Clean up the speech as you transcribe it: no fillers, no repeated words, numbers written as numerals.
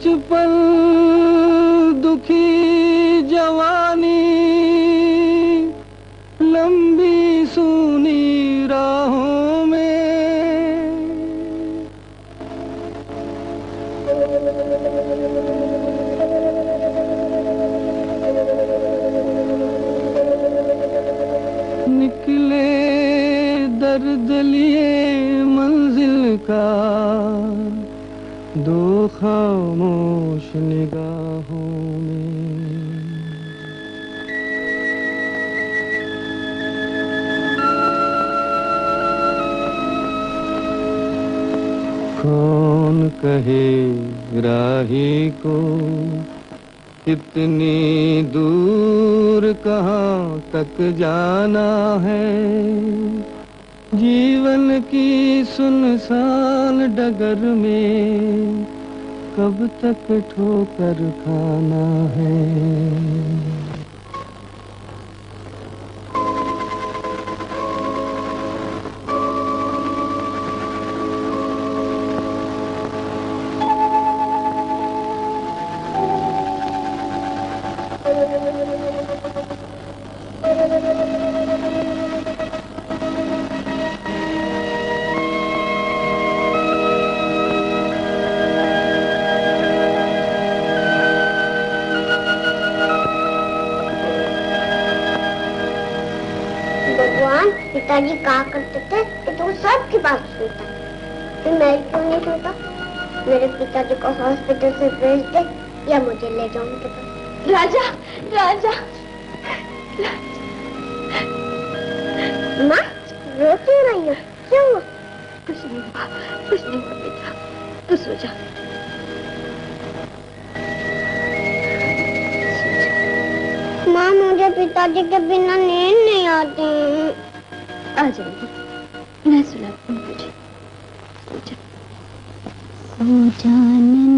पल दुखी जवानी, लंबी सूनी राहों में। निकले दर्द लिए मंजिल का दो खामोश निगाहों में। कौन कहे राही को कितनी दूर कहाँ तक जाना है। जीवन की सुनसान डगर में कब तक ठोकर खाना है। पिताजी कहा करते थे कि तू सबकी बात सुनता, फिर मैं क्यों नहीं सुनता? मेरे पिताजी को हॉस्पिटल से भेज दे या मुझे ले जाओ उनके पास। राजा, राजा, माँ रो क्यों रही हो? क्यों? कुछ नहीं हुआ, कुछ नहीं हुआ बेटा, तू सो जा। माँ मुझे पिताजी के बिना नींद नहीं आती। आ जाएगी, मैं सुलाती हूँ तुझे। सो जा। सो जाने